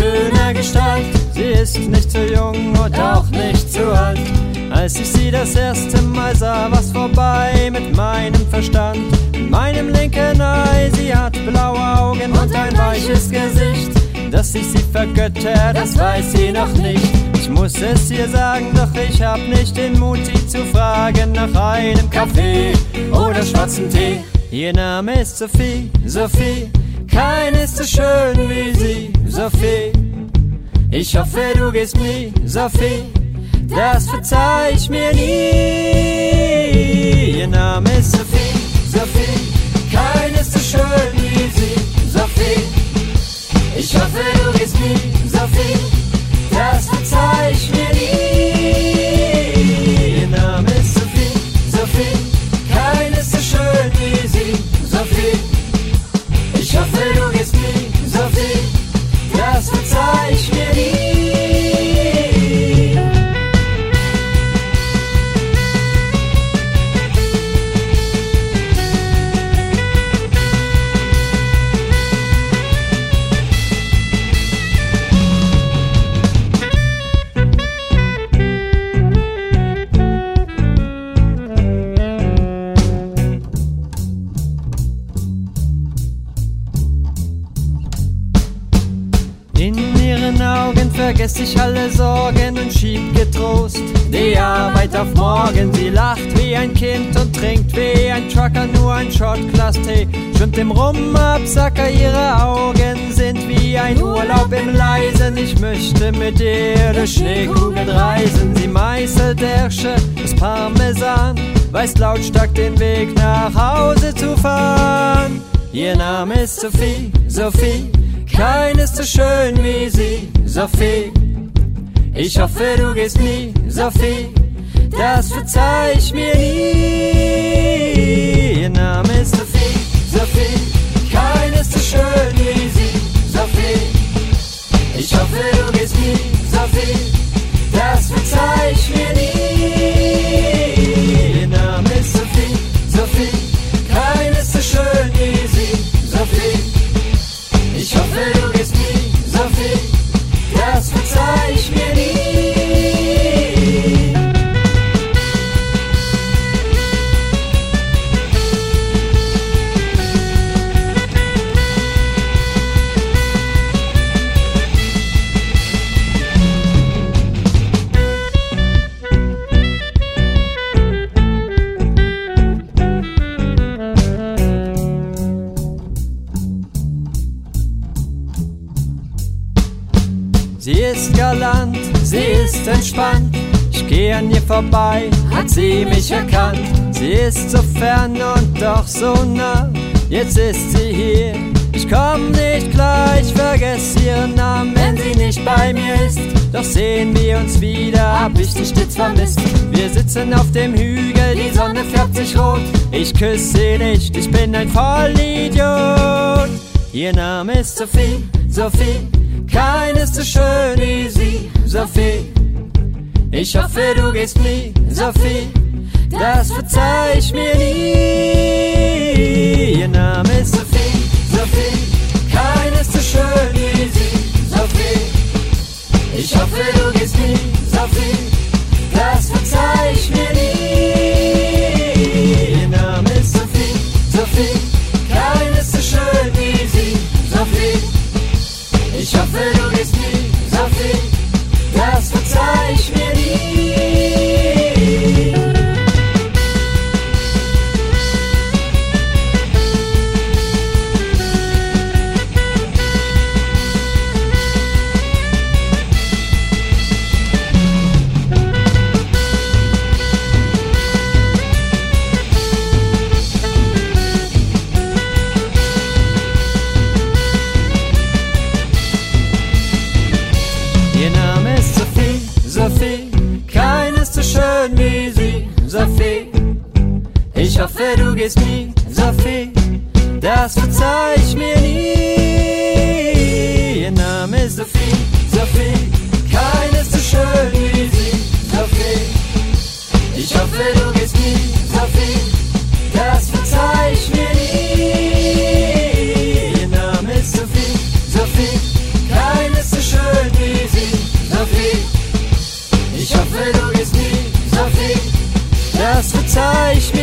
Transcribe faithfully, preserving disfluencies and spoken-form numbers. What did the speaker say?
schöner Gestalt. Sie ist nicht zu jung und auch nicht zu alt. Als ich sie das erste Mal sah, war's vorbei mit meinem Verstand. In meinem linken Ei, sie hat blaue Augen und ein weiches Gesicht. Dass ich sie vergötter, das weiß sie noch nicht. Ich muss es ihr sagen, doch ich hab nicht den Mut, sie zu fragen nach einem Kaffee oder schwarzen Tee. Ihr Name ist Sophie, Sophie, keine ist so schön wie sie, Sophie. Ich hoffe, du gehst nie, Sophie, das verzeih ich mir nie. Ihr Name ist Sophie, Sophie, keine ist so schön wie sie, Sophie. Ich hoffe, du gehst nie, Sophie, das verzeih ich mir nie. Ihr Name ist Sophie, Sophie, keine ist so schön wie sie, Sophie. Ich hoffe, du gehst nie, Sophie, das verzeih ich mir nie. Vergess ich alle Sorgen und schieb getrost die Arbeit auf morgen. Sie lacht wie ein Kind und trinkt wie ein Trucker nur ein Shotglas-Tee. Schwimmt im Rumabsacker, ihre Augen sind wie ein Urlaub im Leisen. Ich möchte mit ihr durch Schneekugeln reisen. Sie meißelt Ärsche, das Parmesan, weiß lautstark den Weg nach Hause zu fahren. Ihr Name ist Sophie, Sophie, keine ist so schön wie sie, Sophie. Ich hoffe, du gehst nie, Sophie, das verzeih ich mir nie. Ihr Name ist Sophie, Sophie, keine ist so schön wie sie, Sophie. Ich hoffe, du gehst nie, Sophie, das verzeih ich mir nie. Ihr Name ist Sophie, Sophie, keine ist so schön wie sie, Sophie. Ich hoffe, du gehst nie, Sophie, das verzeih ich mir nie. Sie ist galant, sie ist entspannt. Ich geh an ihr vorbei, hat sie mich erkannt. Sie ist so fern und doch so nah. Jetzt ist sie hier, ich komm nicht gleich. Vergess ihren Namen, wenn sie nicht bei mir ist. Doch sehen wir uns wieder, hab ich dich stets vermisst. Wir sitzen auf dem Hügel, die Sonne färbt sich rot. Ich küss sie nicht, ich bin ein Vollidiot. Ihr Name ist Sophie, Sophie, keine ist so schön wie sie, Sophie. Ich hoffe, du gehst nie, Sophie, das verzeih ich mir nie. Ihr Name ist Sophie, Sophie, keine ist so schön wie sie, Sophie. Ich hoffe, du gehst nie, Sophie, das verzeih ich mir nie. Ihr Name ist Sophie, Sophie, keine ist so schön wie sie, Sophie. Ich hoffe, du gehst nie, Sophie, das verzeih ich mir nie. Sophie, keine ist so schön wie sie, Sophie. Ich hoffe, du gehst nie, Sophie, das verzeih ich mir nie. Ihr Name ist Sophie, Sophie, keine ist so schön wie sie, Sophie. Ich hoffe, du gehst nie, Sophie, das verzeih ich mir nie. Ihr Name ist Sophie, Sophie, keine ist so schön das verzeih ich mir